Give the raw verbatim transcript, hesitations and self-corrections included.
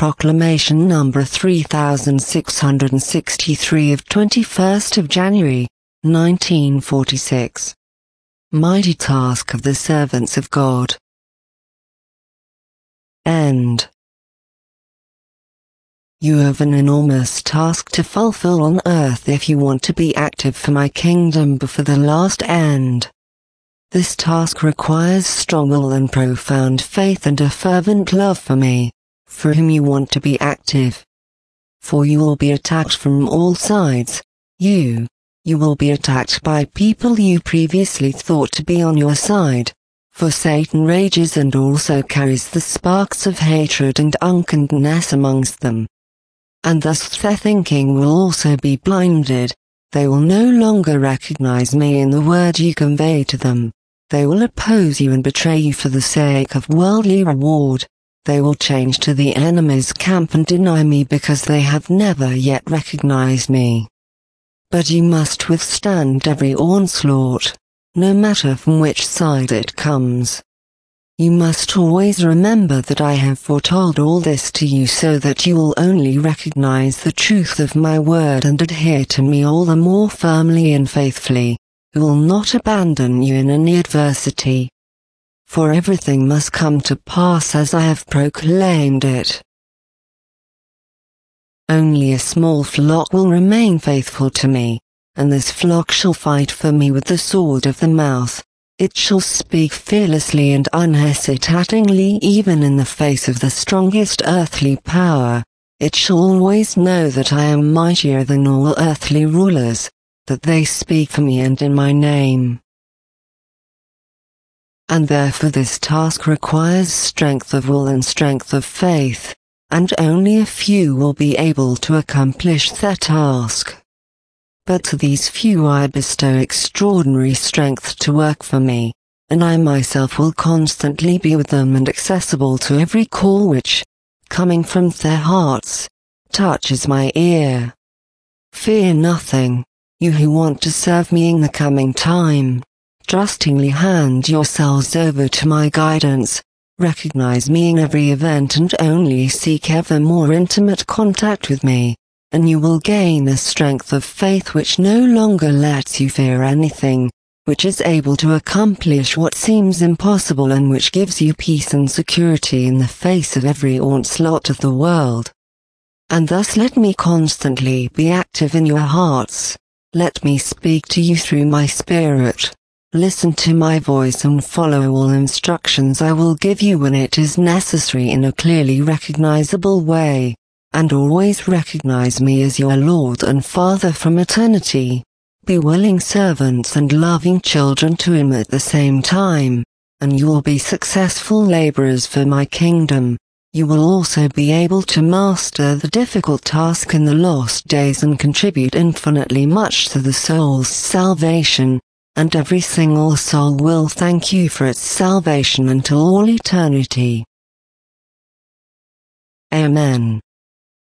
Proclamation number three thousand six hundred sixty-three of twenty-first of January, nineteen forty-six. Mighty task of the servants of God. End. You have an enormous task to fulfill on earth if you want to be active for my kingdom before the last end. This task requires strong will and profound faith and a fervent love for me, for whom you want to be active. For you will be attacked from all sides. You, you will be attacked by people you previously thought to be on your side, for Satan rages and also carries the sparks of hatred and unkindness amongst them. And thus their thinking will also be blinded. They will no longer recognize me in the word you convey to them. They will oppose you and betray you for the sake of worldly reward. They will change to the enemy's camp and deny me because they have never yet recognized me. But you must withstand every onslaught, no matter from which side it comes. You must always remember that I have foretold all this to you so that you will only recognize the truth of my word and adhere to me all the more firmly and faithfully, who will not abandon you in any adversity. For everything must come to pass as I have proclaimed it. Only a small flock will remain faithful to me, and this flock shall fight for me with the sword of the mouth. It shall speak fearlessly and unhesitatingly even in the face of the strongest earthly power. It shall always know that I am mightier than all earthly rulers, that they speak for me and in my name. And therefore this task requires strength of will and strength of faith, and only a few will be able to accomplish that task. But to these few I bestow extraordinary strength to work for me, and I myself will constantly be with them and accessible to every call which, coming from their hearts, touches my ear. Fear nothing, you who want to serve me in the coming time. Trustingly hand yourselves over to my guidance, recognize me in every event and only seek ever more intimate contact with me, and you will gain a strength of faith which no longer lets you fear anything, which is able to accomplish what seems impossible and which gives you peace and security in the face of every onslaught of the world. And thus let me constantly be active in your hearts, let me speak to you through my spirit. Listen to my voice and follow all instructions I will give you when it is necessary in a clearly recognizable way, and always recognize me as your Lord and Father from eternity. Be willing servants and loving children to Him at the same time, and you will be successful laborers for my kingdom. You will also be able to master the difficult task in the lost days and contribute infinitely much to the soul's salvation. And every single soul will thank you for its salvation until all eternity. Amen.